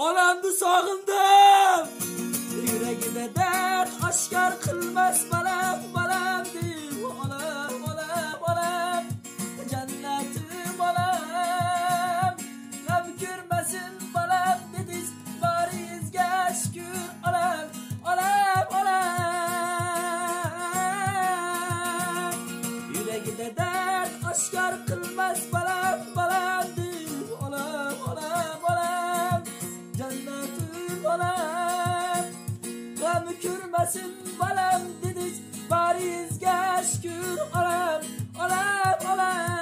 Onamni sog'indim. Yuragida dard oshkor qilmas balam deb. Onam, jannatim onam. G'am ko'rmasin balam dediz, barizga shukr onam. Yuragida dard oshkor qilmas balam deb. Onam, jannatim onam. G'am ko'rmasin balam dediz, barizga shukr onam.